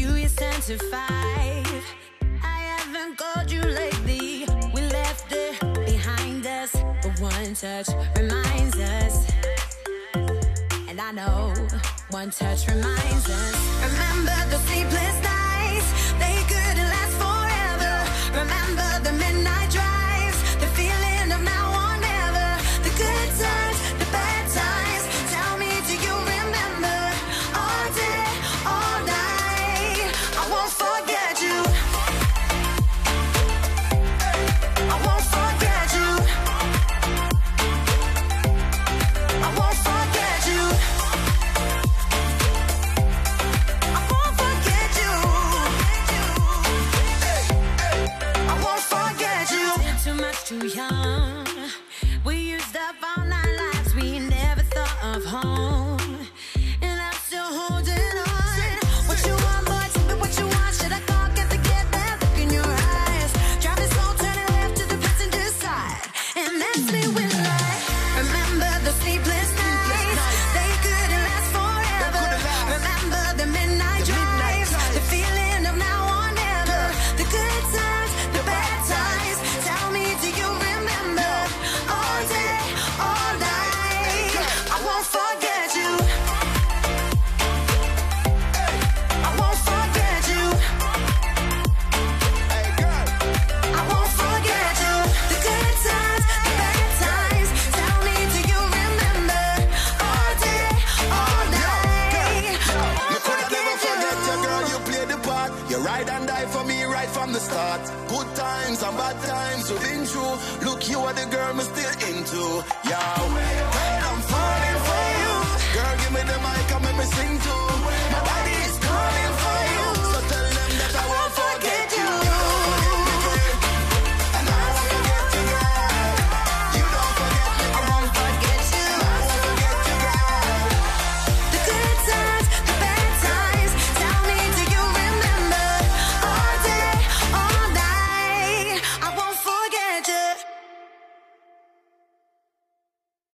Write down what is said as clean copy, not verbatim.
you stand to 5. I haven't called you lately. We left it behind us, but one touch reminds us. And I know one touch reminds us. Remember the sleepless nights, they couldn't last forever. Remember the midnight drives, the feeling of now or never. The good times, the bad times. Tell me, do you remember? All day, all night, I won't forget you. I won't forget you. I won't forget you. I won't forget you. I won't forget you. Too much, too young. We used up all our lives. We never thought of home. And I'm still holding on. What you want, boy? Tell me what you want. Should I go get that look in your eyes? Driving slow, turning left to the passenger side. And that's me when I remember the sleepless nights. They couldn't last forever. Remember the midnight drives, the feeling of now or never. The good times, the bad times. Tell me, do you remember? All day, all night, I won't forget you. I won't forget you. I won't forget you. The good times, the bad times. Tell me, do you remember? All day, all night, I You won't could have never forget your girl, forget you played the part. You ride and die for me right from the start. Good times and bad times we've been through. Look, you are the girl me still into. Yo, hey, I'm falling for you. Girl, give me the mic and make me sing too.